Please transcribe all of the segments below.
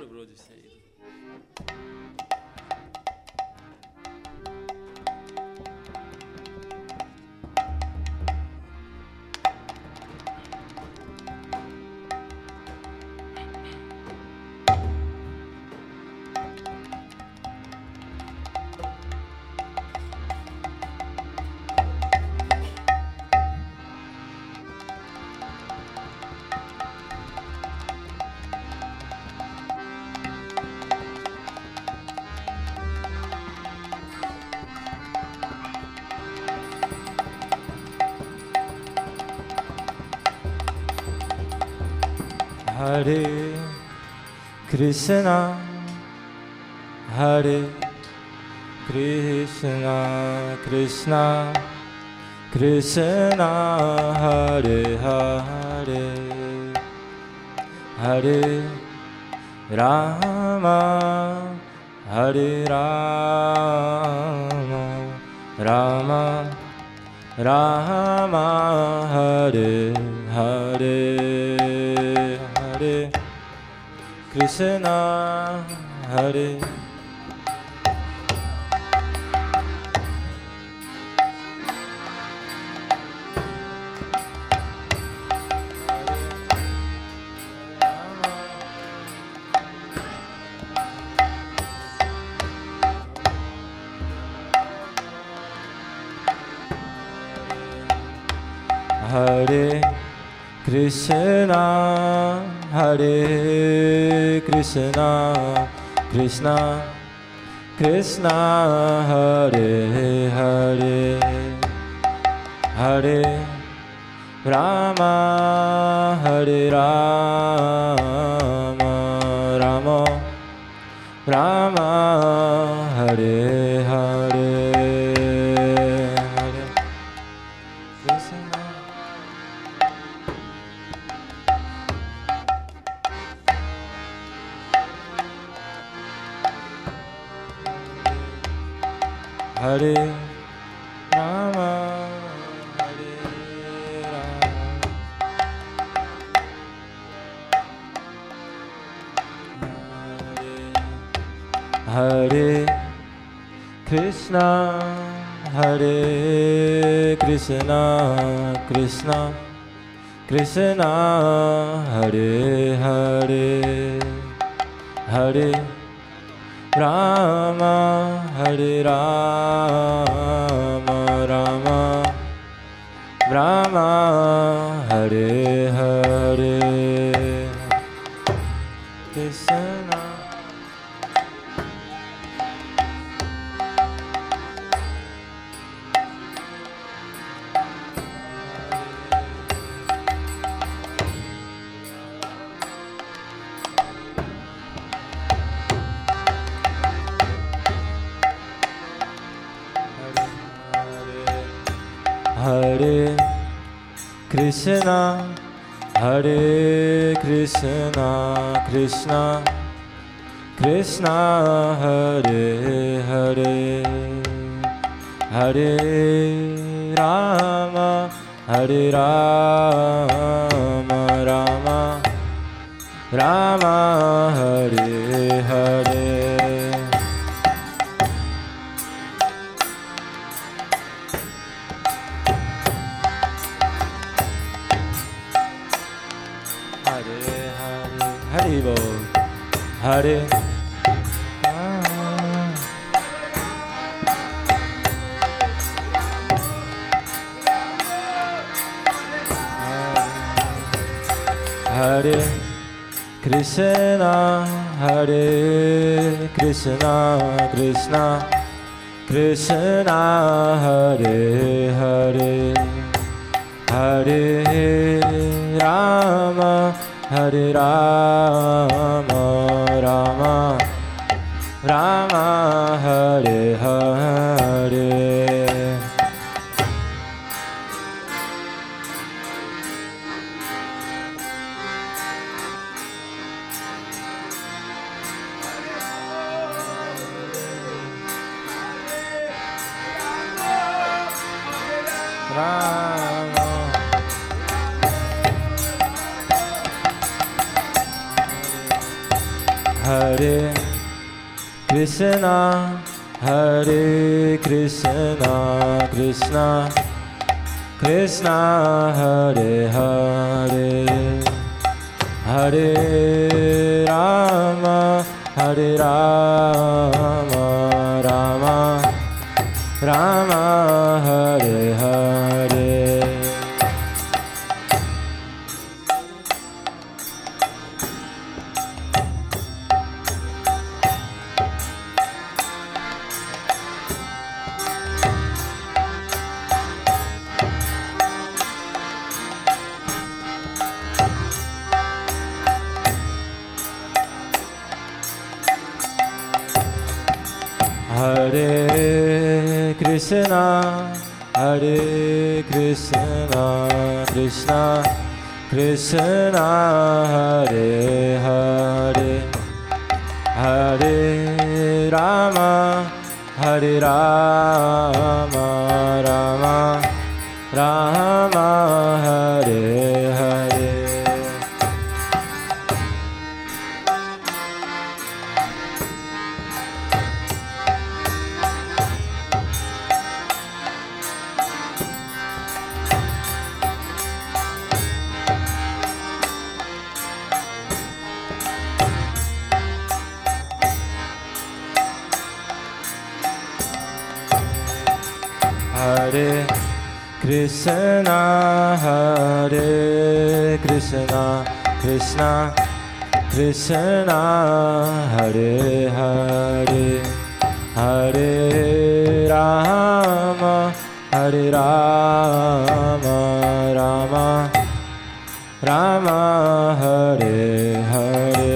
불러주세요. Hare Krishna, Hare Krishna, Krishna Krishna, Hare Hare, Hare Rama, Hare Rama, Rama Rama, Hare Hare, Hare Krishna, Hare Hare Krishna, Hare Krishna, Krishna Krishna, Hare Hare, Hare Rama, Hare Rama, Rama Rama, Hare Hare, Hare Krishna. Hare Rama, Hare Rama, Hare Krishna, Hare Krishna, Krishna Krishna, Hare Hare, Hare Rama, Hare Rama, Rama Rama, Hare Hare, Krishna. Hare Krishna, Hare Krishna, Krishna Krishna, Hare Hare, Hare Rama, Hare Rama, Rama Rama, Hare Hare. Hare Hare Hare Krishna, Hare Krishna, Krishna Krishna, Hare Hare, Hare Rama, Hare Rama, Rama Rama, Hare Hare. Hare Krishna, Hare Krishna, Krishna Krishna, Hare Hare, Hare Rama, Hare Rama, Rama Rama, Hare Hare. Hare Krishna, Hare Krishna, Krishna Krishna, Hare Hare, Hare Rama, Hare Rama, Rama Rama, Hare Hare. Hare Krishna, Hare Krishna, Krishna Krishna, Hare Hare, Hare Rama, Hare Rama, Rama Rama, Hare Hare.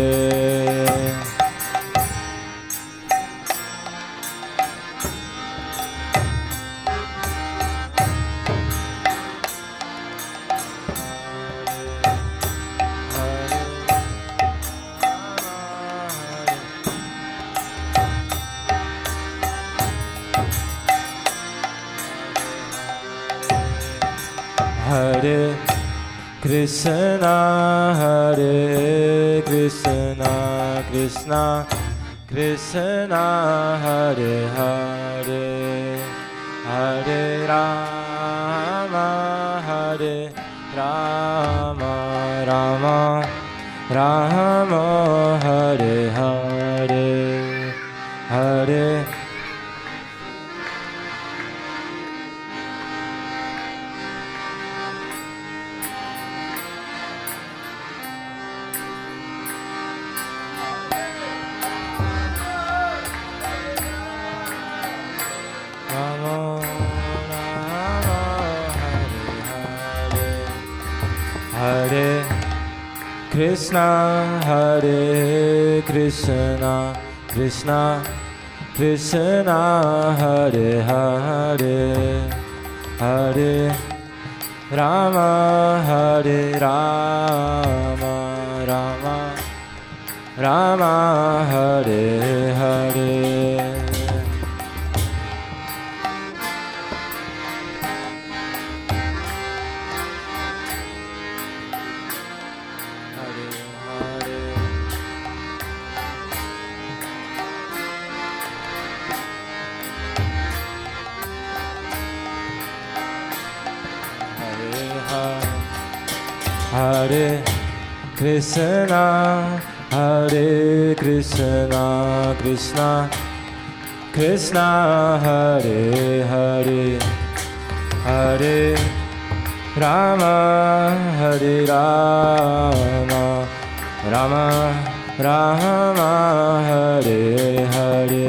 Hare Krishna, Hare Krishna, Krishna Krishna, Hare Hare, Hare Rama, Hare Rama, Rama Rama, Hare Hare, Hare Hare Krishna, Hare Krishna, Krishna Krishna, Hare Hare, Hare Rama, Hare Rama, Rama Rama, Hare Hare. Hare Krishna, Hare Krishna, Krishna Krishna, Hare Hare, Hare Rama, Hare Rama, Rama Rama, Hare Hare.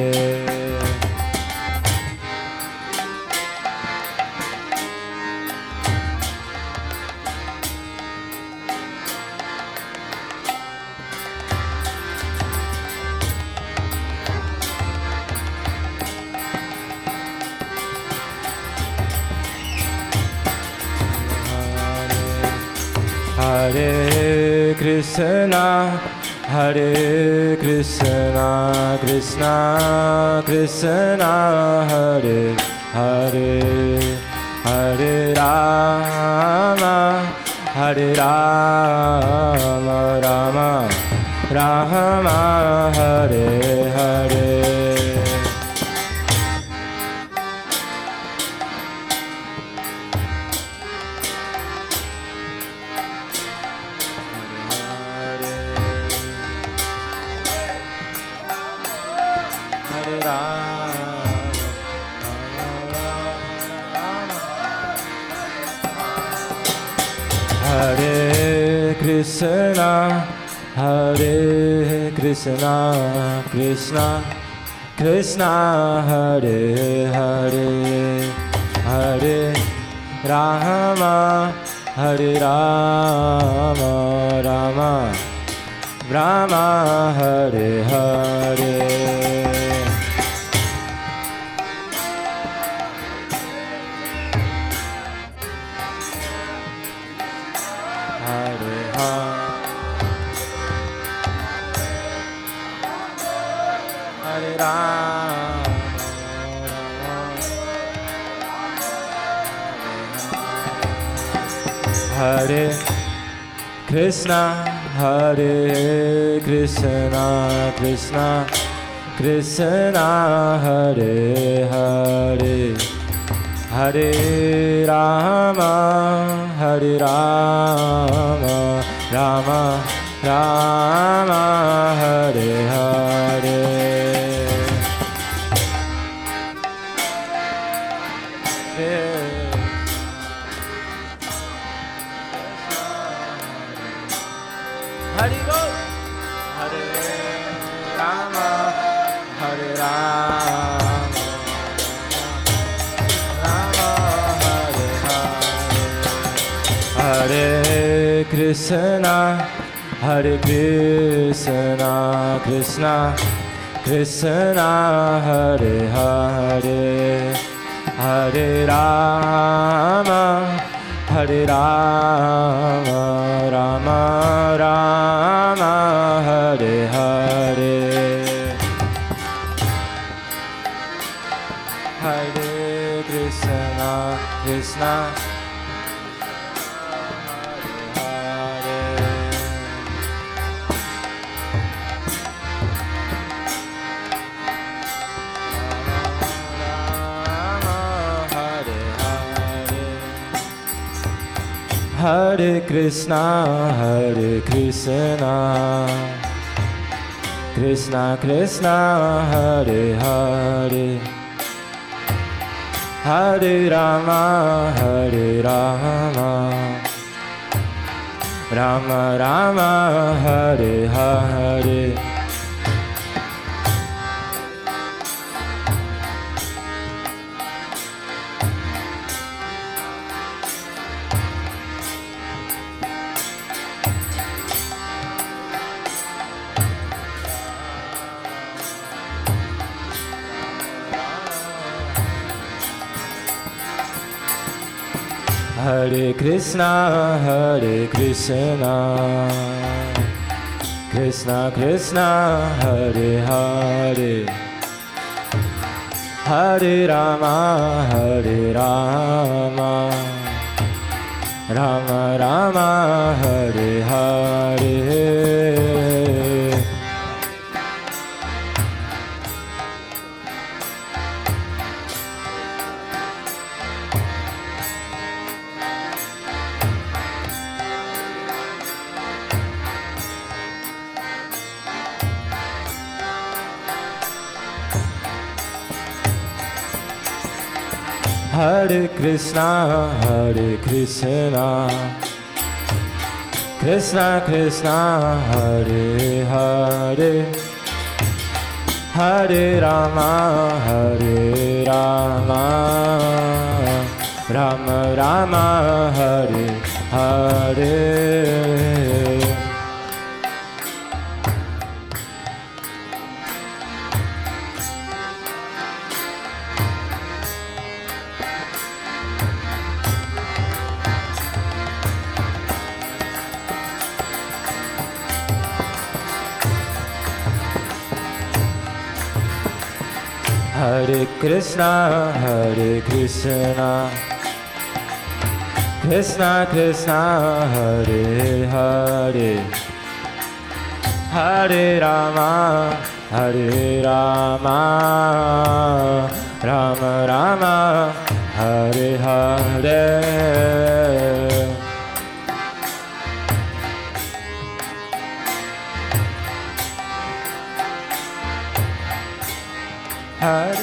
Hare Krishna, Hare Krishna, Krishna Krishna, Hare Hare, Hare Rama, Hare Rama, Rama Rama Hare Hare Hare Krishna, Hare Krishna, Krishna Krishna, Hare Hare, Hare Rama, Hare Rama, Rama Rama, Hare Hare. Hare Krishna, Hare Krishna, Krishna Krishna, Hare Hare, Hare Rama, Hare Rama, Rama Rama, Hare Hare. Hare Bol, Hare Rama, Hare Rama, Rama Hare Hare, Hare Krishna, Hare Krishna, Krishna Krishna, Hare Hare, Hare Rama, Hare Rama, Rama Rama, Hare Hare, Hare Krishna, Krishna Hare Krishna, Hare Krishna, Krishna Krishna, Hare Hare, Hare Rama, Hare Rama, Rama Rama, Hare Hare. Hare Krishna, Hare Krishna, Krishna Krishna, Hare Hare, Hare Rama, Hare Rama, Rama Rama, Hare Hare. Hare Krishna, Hare Krishna, Krishna Krishna, Hare Hare, Hare Rama, Hare Rama, Rama Rama, Hare Hare. Hare Krishna, Hare Krishna, Krishna Krishna, Hare Hare, Hare Rama, Hare Rama, Rama Rama, Hare Hare. Hare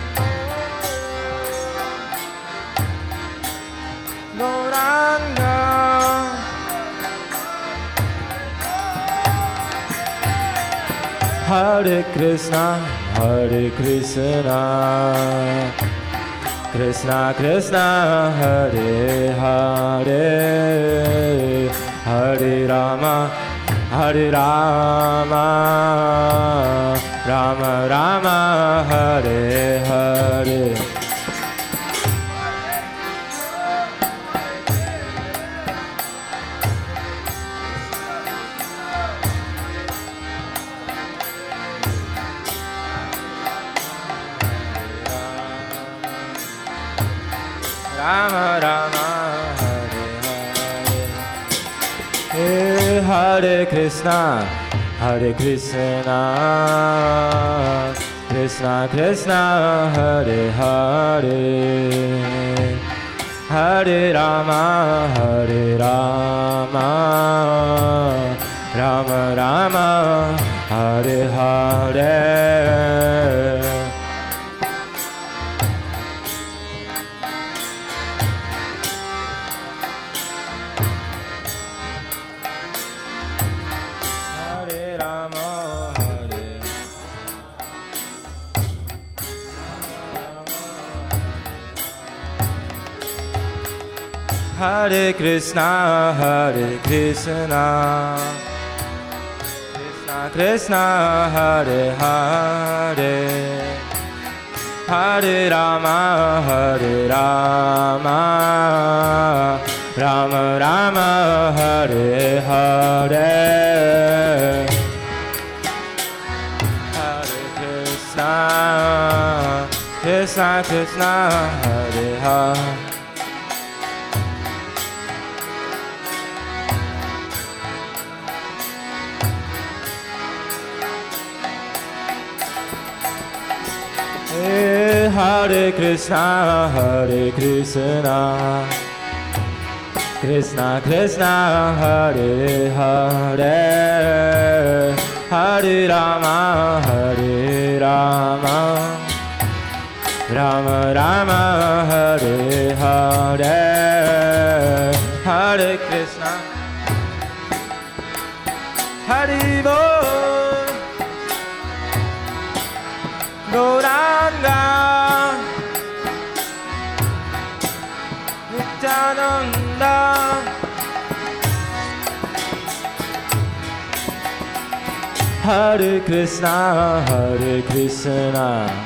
Gauranga, Hare Krishna, Hare Krishna, Krishna Krishna, Hare Hare, Hare Rama, Hare Rama, Rama Rama, Hare Hare. Rama Rama, Hare Hare, Hare Krishna, Hare Krishna, Krishna Krishna, Hare Hare, Hare Rama, Hare Rama, Rama Rama, Hare Hare. Hare Krishna, Hare Krishna, Krishna Krishna, Hare Hare, Hare Rama, Hare Rama, Rama Rama, Hare Hare, Hare Krishna, Krishna Krishna, Hare Hare. Hare Krishna, Hare Krishna, Krishna Krishna, Hare Hare, Hare Rama, Hare Rama, Rama Rama, Hare Hare, Hare Krishna, Hare Bol, Gauranga, Nityananda, Hare Krishna, Hare Krishna,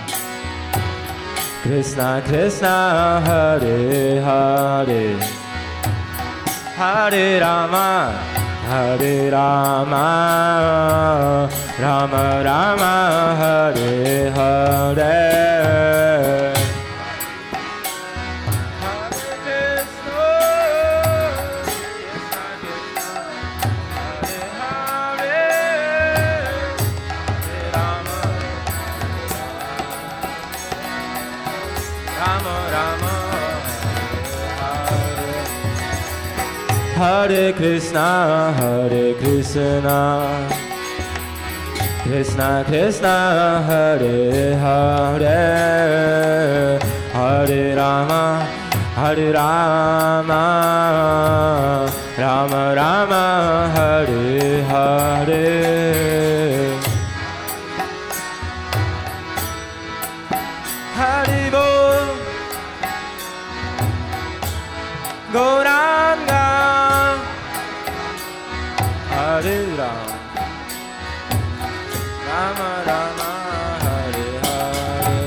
Krishna Krishna, Hare Hare, Hare Rama, Hare Rama, Rama Rama, Hare Hare. Hare Krishna, Hare Krishna, Krishna Krishna, Hare Hare, Hare Rama, Hare Rama, Rama Rama, Hare Hare. Hare Bol, Gauranga, Hare Rama, Rama Rama, Hare Hare,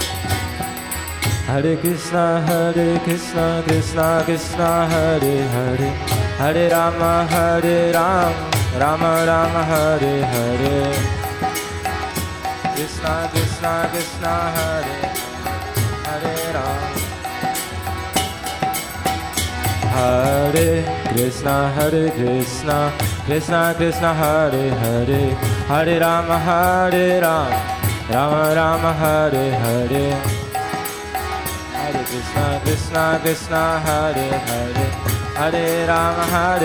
Hare Krishna, Krishna Krishna, Hare Hare, Hare Rama, Rama Rama, Hare Hare, Krishna Krishna, Hare Hare Rama, Hare Krishna, Krishna Krishna, Hare Hare, Hare Rama, Rama Rama, Hare Hare. Hare Krishna, Krishna Krishna, Hare Hare. Hare Rama,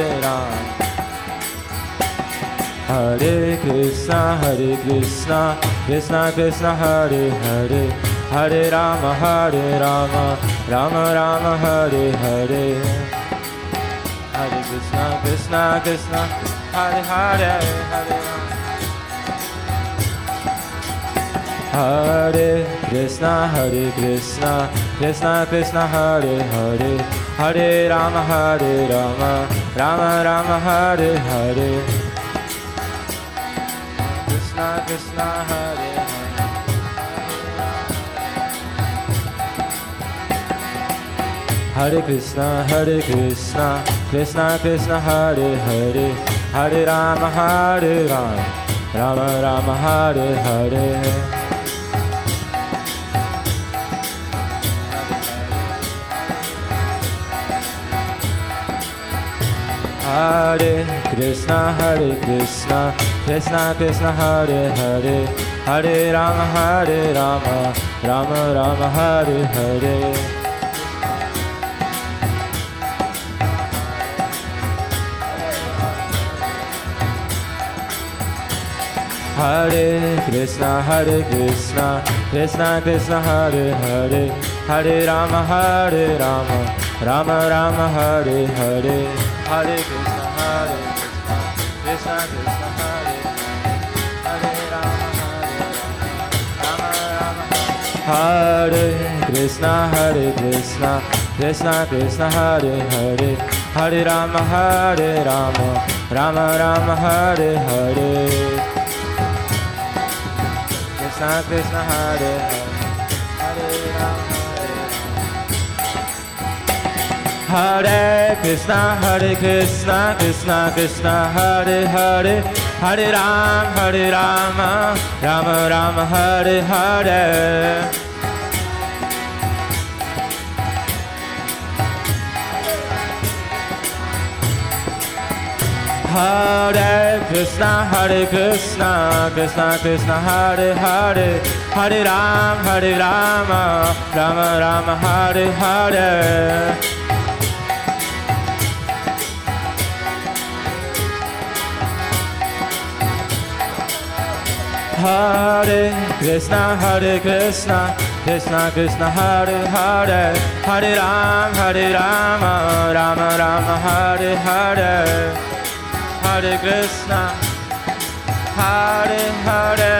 Hare Krishna, Krishna Krishna, Hare Hare. Hare Rama, Rama Rama, Hare Hare. Hare Krishna, Krishna Krishna, Hare Hare, Hare Rama. Hare Krishna, Krishna Krishna, Hare Hare. Hare Rama, Rama Rama, Hare Hare. Krishna Krishna, Hare Hare. Hare Krishna, Krishna Krishna, Hare Hare. Hare Rama, Rama Rama, Hare Hare. Hare Krishna, Krishna Krishna, Hare Hare. Hare Rama, Rama Rama, Hare Hare. Hare Krishna, Krishna Krishna, Hare Hare. Hare Rama, Rama Rama, Hare Hare. Hare Krishna, Krishna Krishna, Hare Hare. Hare Rama, Rama Rama, Hare Krishna, Krishna Krishna, Hare Hare. Hare Rama, Rama Rama, Hare Hare. Krishna Krishna, Hare Hare. Hare Rama, Hare Krishna, Krishna Krishna, Hare Hare. Hare Rama, Rama Rama, Hare Hare. Hare Krishna, Krishna Krishna, Hare Hare. Hare Rama, Rama Rama, Hare Hare. Hare Krishna, Krishna Krishna, Hare Hare. Hare Rama, Rama Rama, Hare Hare. Hare Krishna, Hare Hare.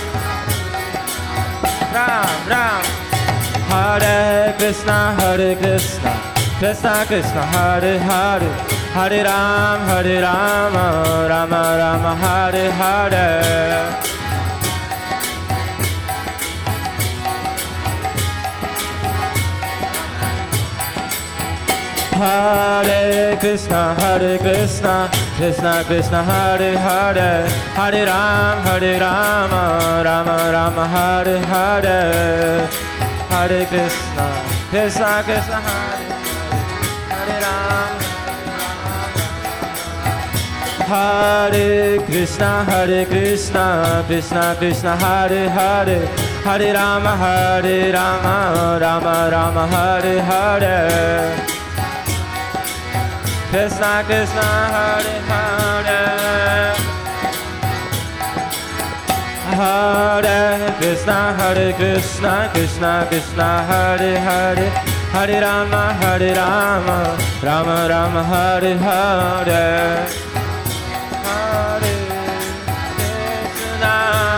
Ram Ram. Hare Krishna, Krishna Krishna, Hare Hare. Hare Rama, Rama Rama, Hare Hare. Hare Krishna, Krishna Krishna, Hare Hare. Hare Rama, Rama Rama, Hare Hare. Hare Krishna, Krishna Krishna, Hare Rama. Hare Krishna, Krishna Krishna, Hare Hare. Hare Rama, Rama Rama, Hare Hare. Krishna Krishna, Hare Hare. Hare Krishna, Krishna Krishna, Hare Hare. Hare Rama, Rama Rama, Hare Hare. Hare Krishna,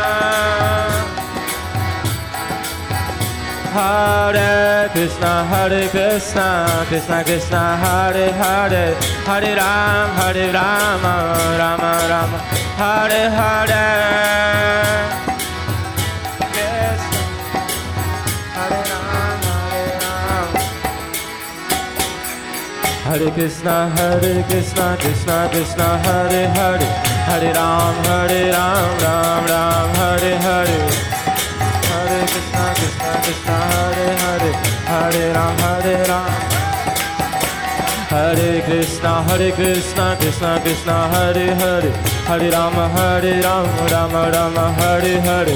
Hare Krishna, Krishna Krishna, Hare Hare. Hare Rama, Rama Rama, Hare Hare. Hare Krishna, Krishna Krishna, Hare Hare. Hare Ram, Ram Ram, Hare Hare. Hare Krishna, Hare Hare. Hare Ram, Hare Krishna Krishna Krishna Hare Hare Hare Rama Rama Rama Hare Hare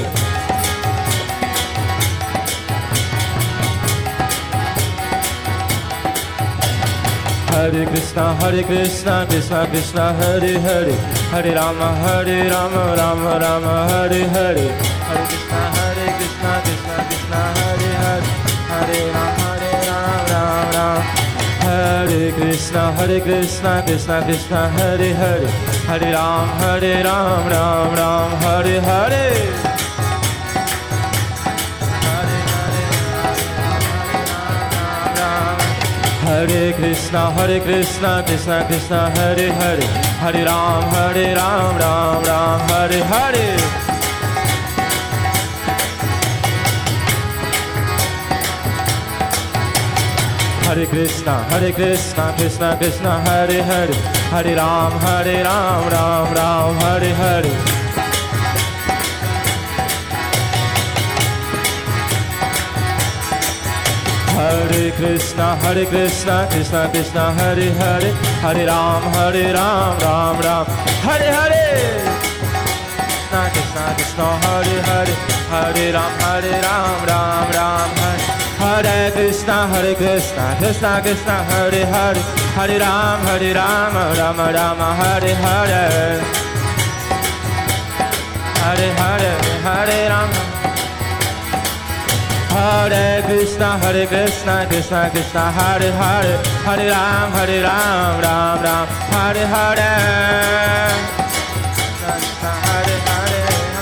Hare Krishna Krishna Krishna Hare Hare Hare Rama Rama Rama Hare Hare Hare Krishna Krishna Krishna Hare Hare Hare Rama Rama Hare Krishna Krishna Krishna Hare Hare Hare Rama Rama Hare Hare Hare Krishna Krishna Krishna Hare Hare Hare Rama Rama Hare Hare Hare Krishna Krishna Krishna Hare Hare Hare Rama Rama Hare Hare Hare Krishna Krishna Krishna Hare Hare Hare Rama Rama Hare Hare Krishna Krishna Hare Hare Hare Rama Rama Hare Krishna Krishna Krishna Hare Hare Hare Rama Rama Hare Hare Hare Hare Hare Rama Hare Krishna Krishna Krishna Hare Hare Hare Rama Rama Hare Hare Hare Hare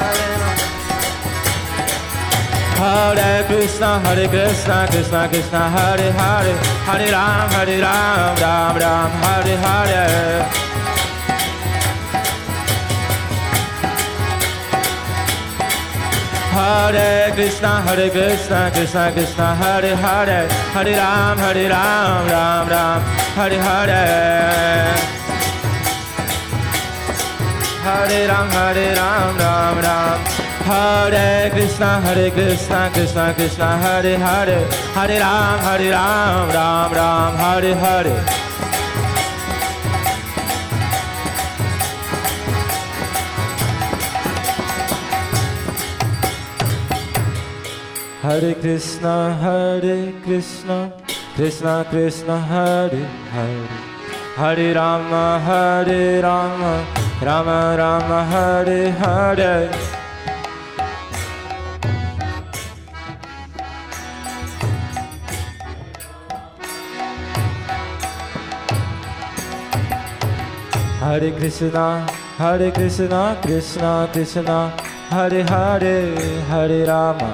Hare Krishna Krishna Krishna Hare Hare Hare Rama Rama Hare Hare Hare Krishna Krishna Hare Hare Hare Rama Rama Hare Hare Hare Rama Rama Hare Krishna Krishna Hare Hare Hare Rama Rama Hare Hare Hare Krishna Krishna Krishna Hare Hare Hare Rama Rama Rama Hare Hare Hare Krishna Krishna Krishna Hare Hare Hare Rama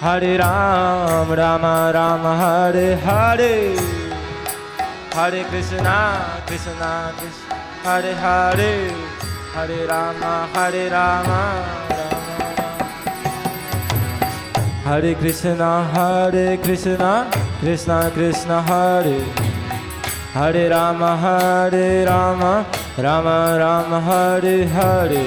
Rama Rama Hare Hare Hare Krishna Krishna Hare Hare Hare Rama Rama Hare Krishna Krishna Hare Hare Rama Rama Rama Hare Hare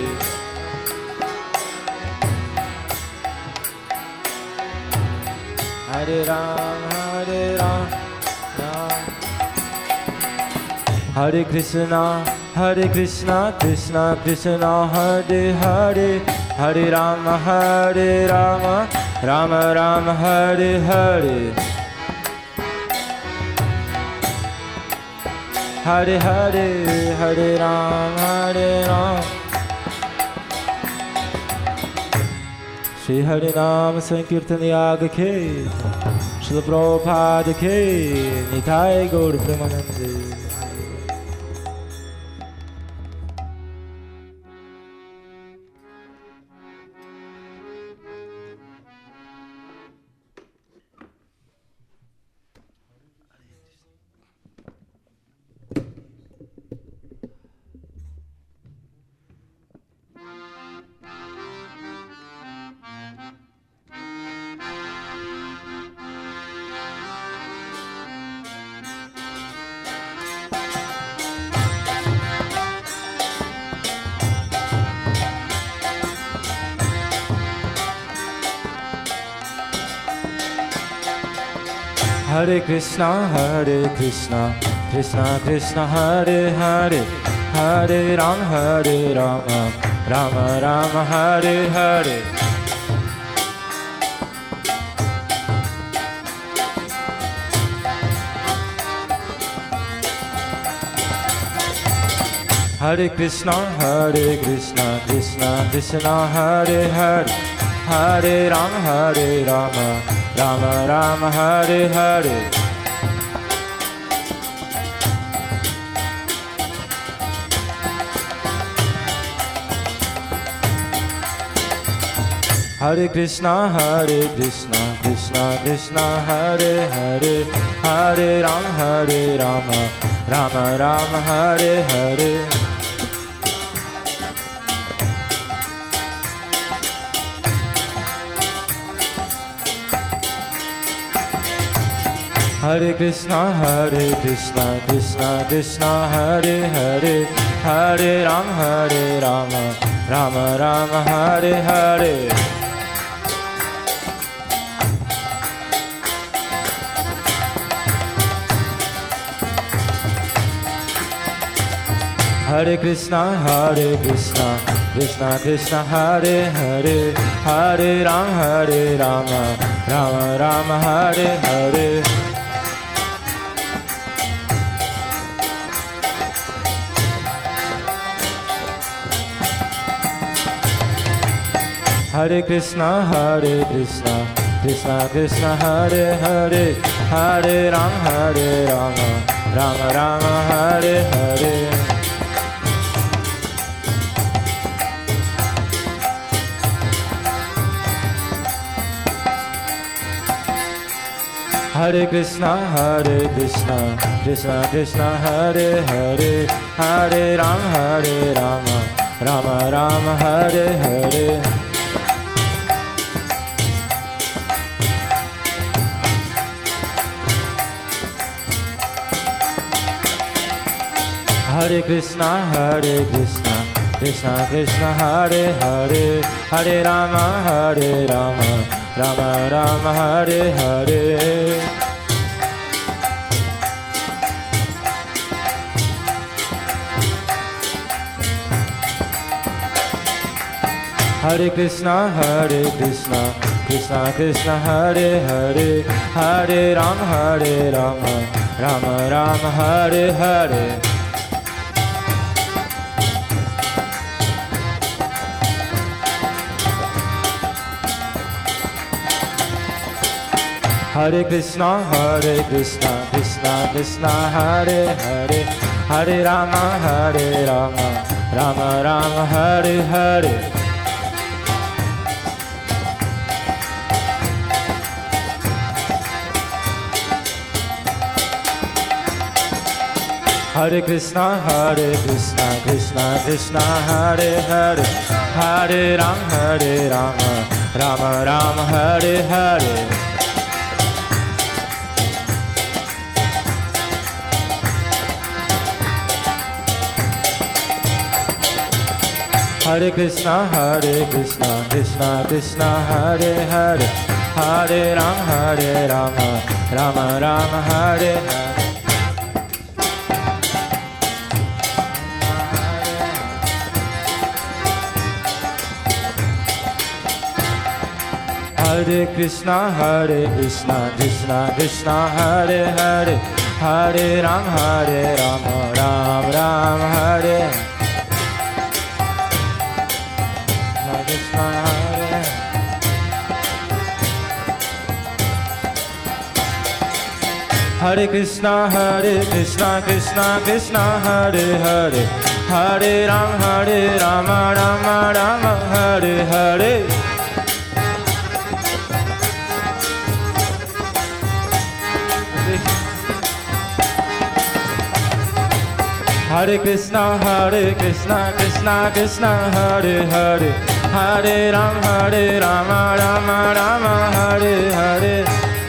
Hare Rama Hare Krishna Krishna Hare Hare Hare Rama Rama Rama Hare Hare Hare Hare Hare Rama Shri Hari Nam Sankirtan Yaga Ke Srila Prabhupada Ke Nitai Gaur Premanande Hare Krishna Krishna Krishna Hare Hare, Hare Rama, Rama Rama Hare Hare. Hare Krishna, Krishna Krishna Hare Hare, Hare Rama, Rama Rama Hare Hare. Hare Krishna, Krishna Krishna Hare Hare, Hare Rama, Rama Rama Hare Hare. Hare Krishna, Krishna Krishna Hare Hare, Hare Rama, Rama Rama Hare Hare. Hare Krishna, Krishna Krishna Hare Hare, Hare Rama, Rama Rama Hare Hare. Hare Krishna, Krishna Krishna Hare Hare, Hare Rama, Rama Rama Hare Hare. Hare Krishna, Krishna Krishna Hare Hare, Hare Rama, Rama Rama Hare Hare. Hare Krishna, Krishna Krishna Hare Hare, Hare Rama, Rama Rama Hare Hare. Hare Krishna, Krishna Krishna Hare Hare, Hare Rama, Rama Rama Hare Hare. Hare Krishna, Krishna Krishna Hare Hare, Hare Rama, Rama Rama Hare Hare. Hare Krishna, Krishna Krishna Hare Hare, Hare Rama, Rama Rama Hare Hare. Hare Krishna, Krishna Krishna Hare Hare, Hare Rama, Rama Rama Hare Hare. Hare Krishna, Krishna Krishna Hare Hare, Hare Rama, Rama Rama Hare Hare. Hare Krishna, Krishna Krishna Hare Hare, Hare Rama, Rama Rama Hare Hare. Hare Krishna, Krishna Krishna Hare Hare, Hare Rama, Rama Rama Hare Hare.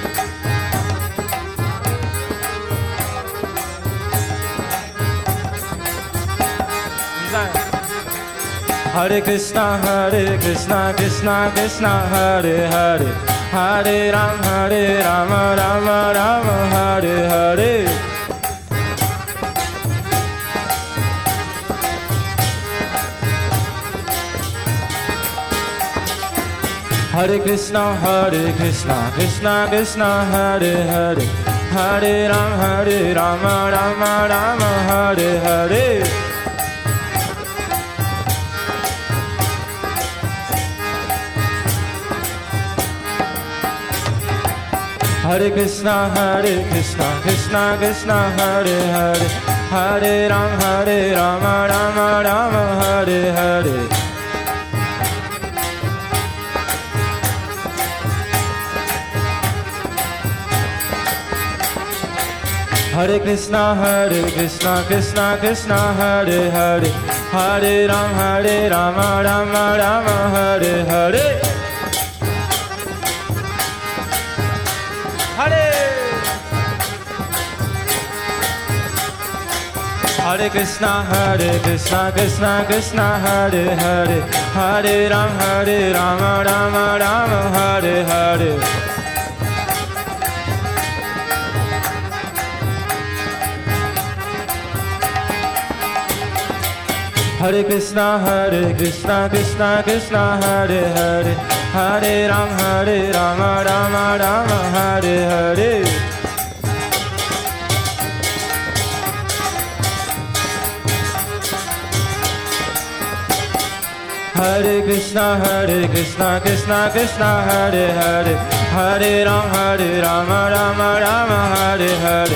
Hare Krishna, Krishna Krishna Hare Hare, Hare Rama, Rama Rama Hare Hare. Hare Krishna, Krishna Krishna, Hare Hare, Hare Rama, Rama Rama, Hare Hare. Hare Krishna, Krishna Krishna, Hare Hare, Hare Rama, Rama Rama, Hare Hare. Hare Krishna, Krishna Krishna, Hare Hare, Hare Rama, Rama Rama, Hare Hare. Hare Hare Krishna, Krishna, Hare Hare, Hare Rama, Rama Rama, Hare Hare. Hare Krishna, Krishna, Hare Hare, Hare Rama, Rama Rama, Hare Hare. Hare Krishna, Krishna, Hare Hare, Hare Rama, Rama Rama, Hare Hare.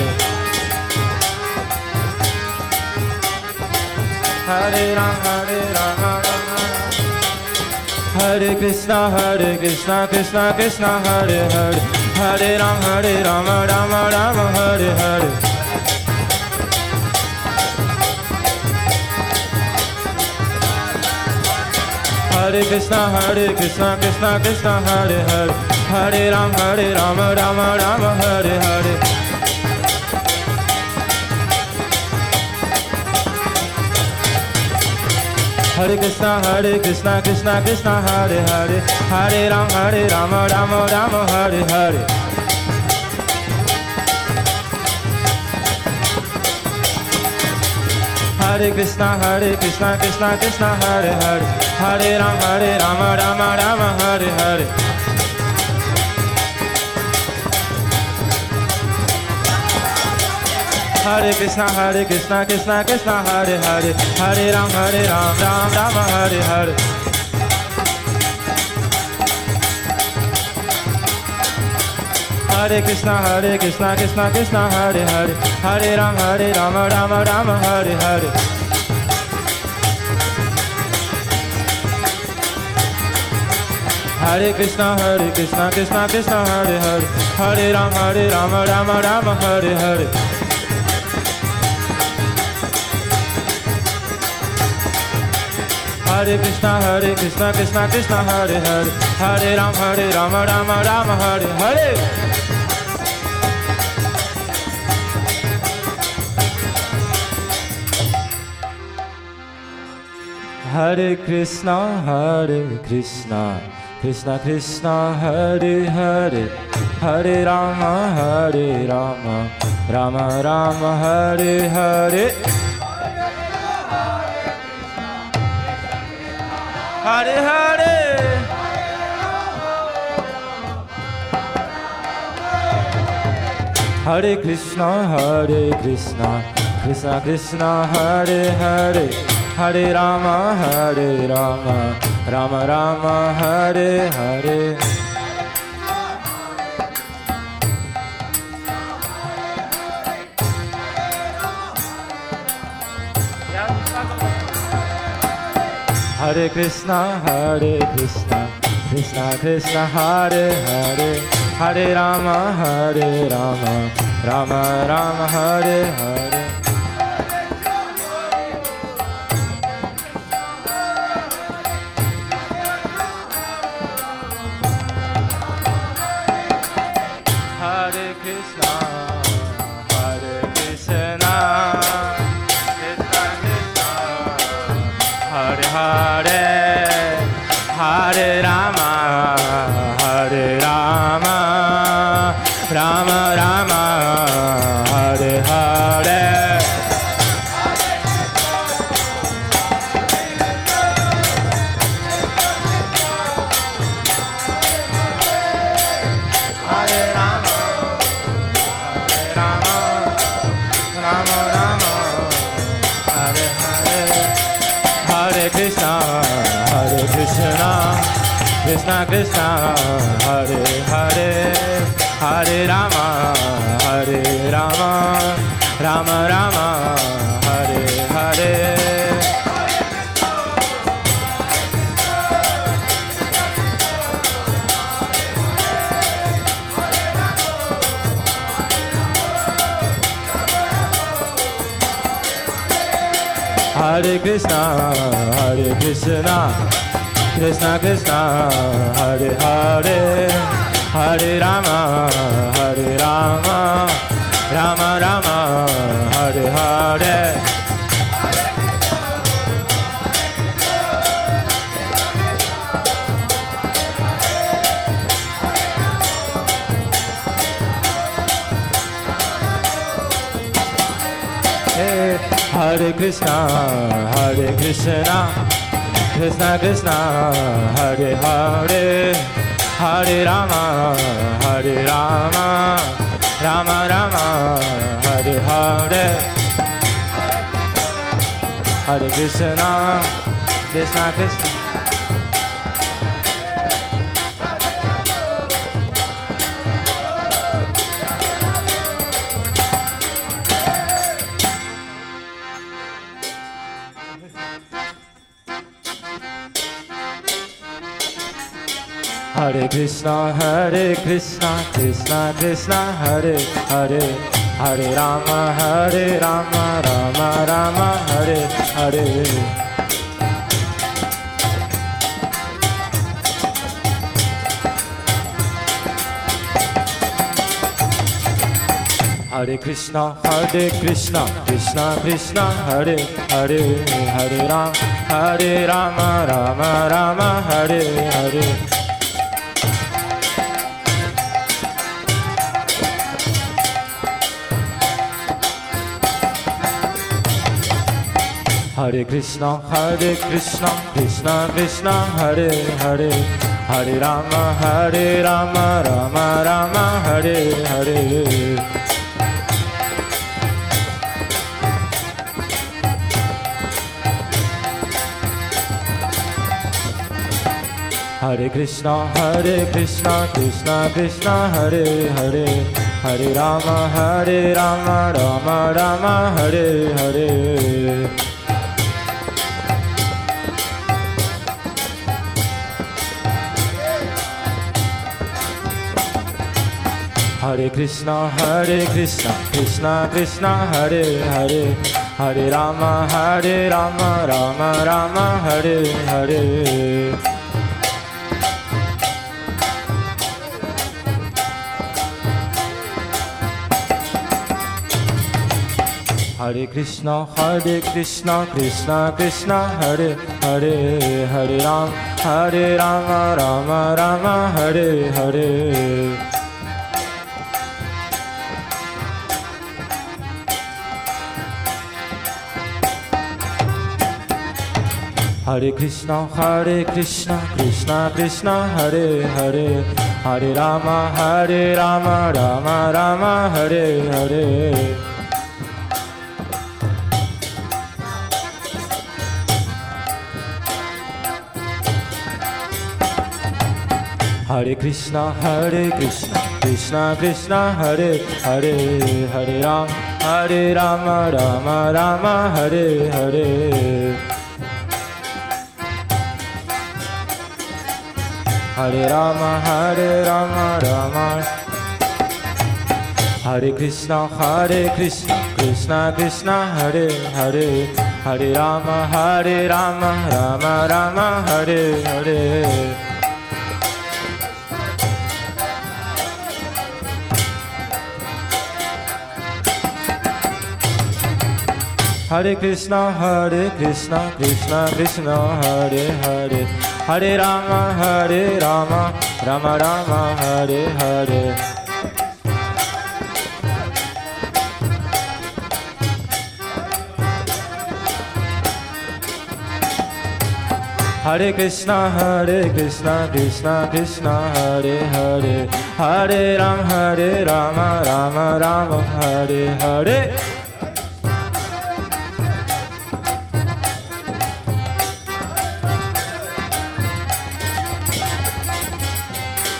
Hare Rama, Rama Rama. Hare Krishna, Krishna, Hare Hare, Hare Rama, Rama Rama, Hare Hare. Hare Krishna, Krishna, Hare Hare, Hare Rama, Rama Rama, Hare Hare. Hare Krishna, Krishna, Hare Hare, Hare Rama, Rama Rama, Hare Hare. Hare Krishna, Krishna, Hare Hare, Hare Rama, Rama Rama, Hare Hare. Hare Krishna, Krishna, Hare Hare, Hare Rama, Rama, Hare Hare. Hare Krishna, Krishna, Hare Hare, Hare Rama, Rama, Hare Hare. Hare Krishna, Krishna, Hare Hare, Hare Rama, Rama, Hare Hare. Hare Krishna, Krishna, Hare Hare, Hare Rama, Rama, Hare Hare. Hare Krishna, Krishna, Hare Hare, Hare Rama, Rama Rama, Hare Hare. Hare Hare. Hare Krishna, Krishna, Hare Hare, Hare Rama, Rama Rama, Hare Hare. Hare Krishna, Krishna, Hare Hare, Hare Rama, Rama Rama, Hare Hare. Hare Krishna, Krishna, Hare Hare, Hare Rama, Rama Rama, Hare Hare. Krishna Krishna Hare Hare Hare Rama Rama Rama Hare Hare Hare Krishna Krishna Krishna Hare Hare Hare Rama Rama Rama Hare Hare Hare Krishna Krishna Krishna Hare Hare Hare Rama Rama Rama Hare Hare Hare Krishna Krishna Krishna Hare Krishna Krishna Krishna Hare Hare Hare Rama Rama Rama Hare Hare Hare Krishna Krishna Krishna Hare Hare Hare Rama Rama Hare Hare Hare Krishna Krishna Krishna Hare Hare Hare Rama Rama Hare Hare Hare Krishna Krishna Krishna Hare Hare Hare Rama Rama Hare Hare Hare Krishna Krishna Krishna Hare Hare Hare Rama Rama Hare Hare Hare Krishna Krishna Krishna Hare Hare Hare Rama Rama Hare Hare Hare Krishna Krishna Krishna Hare Hare Hare Rama Rama Hare Hare Hare Krishna Krishna Hare Hare Hare Rama Rama Hare Hare Hare Rama Rama Hare Krishna Krishna Hare Hare Hare Rama Rama Hare Hare Hare Krishna Krishna Hare Hare Hare Rama Rama Hare Hare Hare Krishna Krishna Hare Hare Hare Rama Rama Hare Hare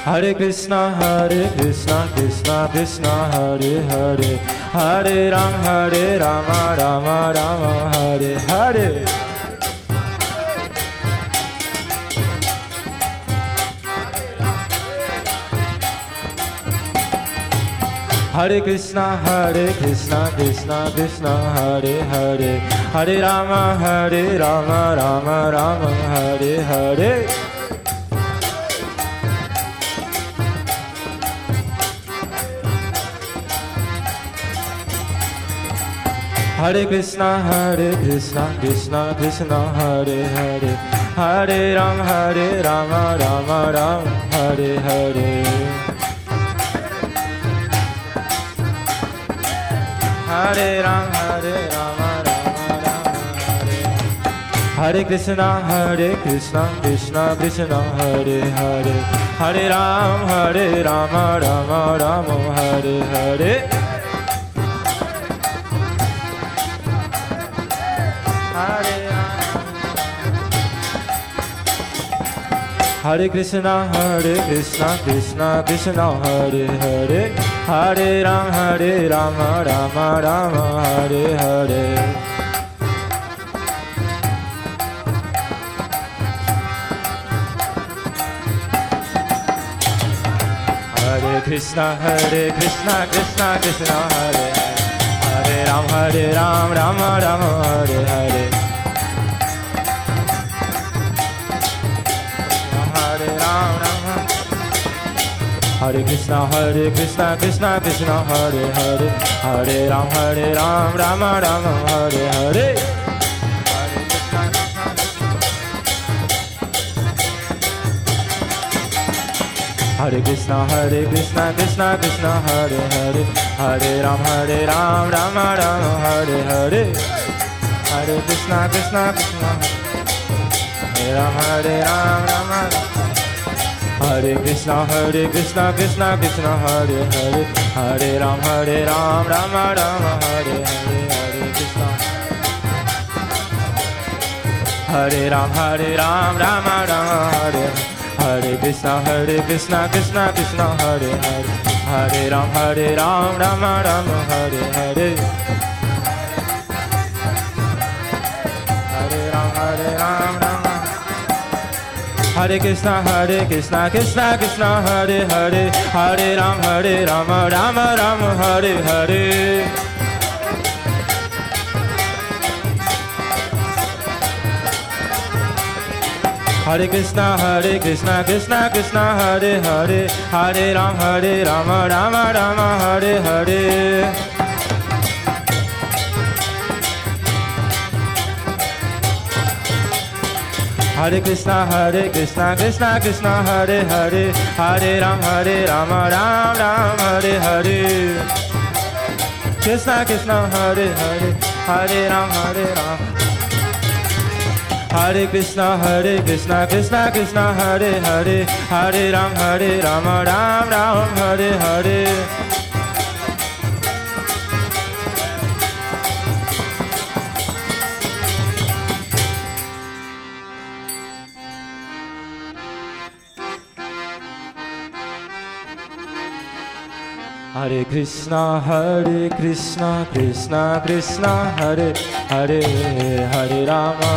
Hare Krishna Krishna Krishna Hare Hare, Hare Rama Rama Rama Hare Hare. Hare Krishna Krishna Krishna Hare Hare, Hare Rama Rama Rama Hare Hare. Hare Krishna Krishna Krishna Hare Hare, Hare Rama Rama Rama Hare Hare. Hare Rama Rama Rama Hare. Hare Krishna Krishna Krishna Hare Hare, Hare Rama Rama Rama Hare Hare. Hare Krishna Krishna Krishna Hare Hare, Hare Rama Rama Rama Hare Hare. Hare Krishna Krishna Krishna Hare Hare, Hare Rama Rama Rama Hare Hare. Hare Krishna Krishna Krishna Hare Hare, Hare Rama Rama Rama Hare Hare. Hare Krishna Krishna Krishna Hare Hare, Hare Rama Rama Rama Hare Hare. Hare Krishna Krishna Hare Rama Rama. Hare Krishna Krishna Krishna Hare Hare, Hare Rama Rama Rama Hare Hare. Hare Krishna Hare Rama Rama Rama Hare Hare. Hare Krishna Krishna Krishna Hare Hare, Hare Rama Rama Rama Hare Hare. Hare Rama Rama. Hare Krishna Krishna Krishna Hare Hare, Hare Rama Rama Rama Hare Hare. Hare Krishna Krishna Krishna Hare Hare, Hare Rama Rama Rama Hare Hare. Hare Krishna Krishna Hare Hare, Hare Rama Rama Rama Hare Hare. Krishna Hare Hare, Hare Rama Rama. Hare Krishna Krishna Hare Hare, Hare Rama Rama Hare Hare. Hare Krishna Krishna Krishna Hare Hare, Hare Rama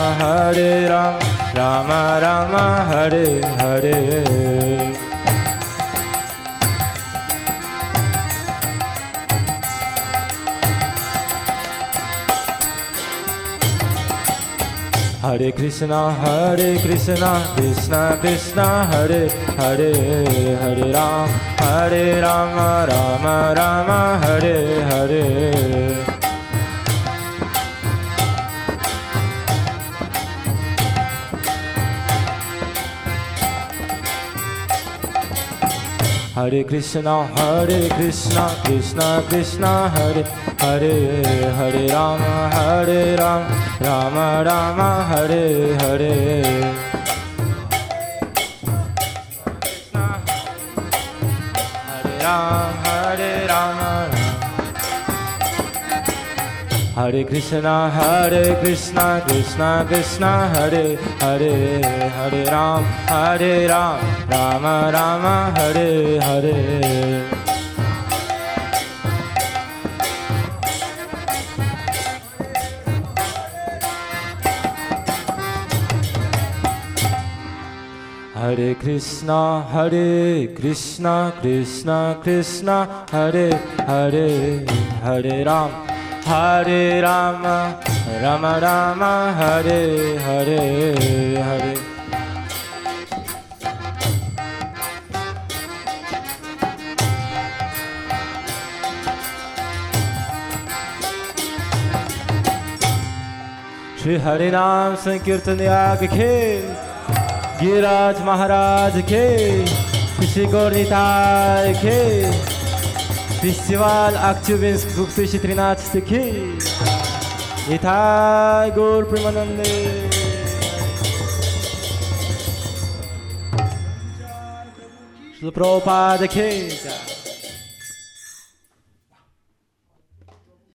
Rama Rama Hare Hare. Hare Krishna Krishna Krishna Hare Hare, Hare Rama Rama Rama Hare Hare. Hare Krishna Krishna Krishna Hare Hare, Hare Rama Rama Rama Hare Hare. Hare Rama Hare Krishna Krishna Krishna Hare Hare, Hare Ram Rama Rama Hare Hare. Hare Krishna Krishna Krishna Hare Hare, Hare Ram Rama Rama Hare Hare Hare. Shri Hari Naam Sankirtan Yag Ke, Giriraj महाराज के, श्री गौर निताय के, festival अक्टूबिन्स भुक्ति Srinath के, निताय गौर प्रेमानंदे. श्री प्रभुपाद के.